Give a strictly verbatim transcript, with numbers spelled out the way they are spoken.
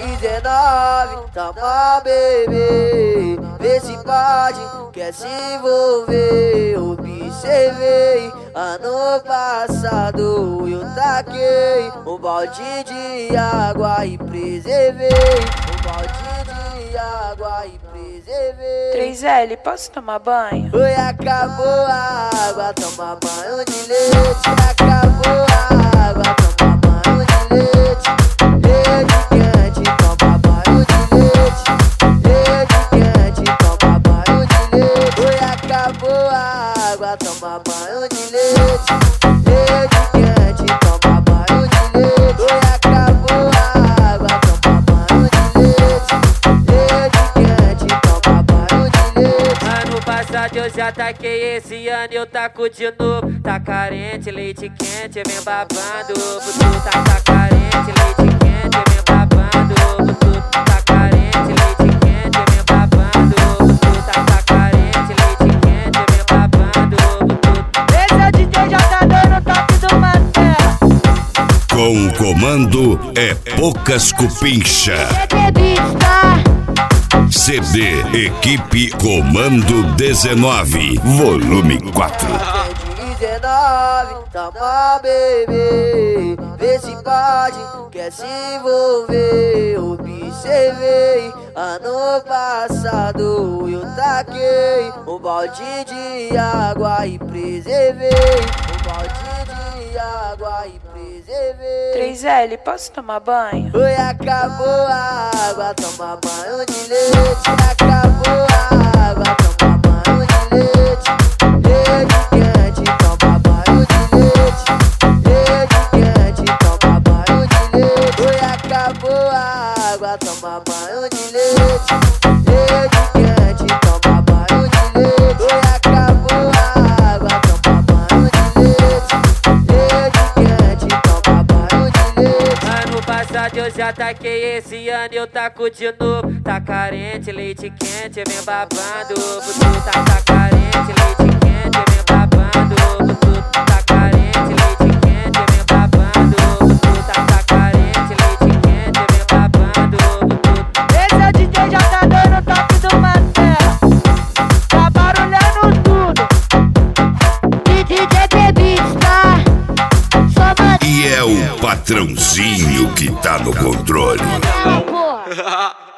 dezenove, toma bebê, vê se pode, quer se envolver. Observei, ano passado eu taquei um balde de água e preservei. Um balde de água e preservei. três L, posso tomar banho? Oi, acabou a água, toma banho de leite. Acabou a água, toma banho de leite. Leite quente, toma banho de leite. Leite quente, toma banho de leite. Oi, acabou a água, toma banho de leite. Leite quente, toma banho de leite. Oi, acabou a água, toma banho de leite. Leite quente, toma banho de leite. Ano passado eu já taquei, esse ano eu taco de novo. Tá carente, leite quente, vem babando. Butu tá, tá carente, leite quente, vem babando. Butu tá carente, leite quente, vem babando. Butu tá, tá carente, leite quente, vem babando. Butu. Esse é o D J J no toque do Martelo. Com o comando é Poucas Cupincha. C D Equipe Comando dezenove, volume quatro. dezenove, toma bebê, vê se pode, quer se envolver. Observei, ano passado eu taquei um balde de água e preservei. Um balde de água e preservei. três L, posso tomar banho? Oi, acabou a água, toma banho de leite. Acabou a água, toma banho de leite. Leite quente, toma banho de leite. Leite quente, toma banho de leite. Oi, acabou a água, toma banho de leite. Leite quente, toma banho de leite. Oi, acabou a água, toma banho de leite. Leite quente, toma banho de leite. Ano passado eu já taquei, esse ano eu taco de novo. Tá carente, leite quente, vem babando. Butu tá, tá carente, leite quente, vem babando. Butu tá carente, leite quente, vem babando. Butu tá, tá carente, leite quente, vem babando. Butu. Esse é o D J J no toque do Martelo. Tá barulhando tudo. D J Bebista. E é o patrãozinho que tá no controle. Porra.